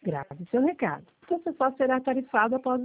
grave seu recado. Você só será tarifado após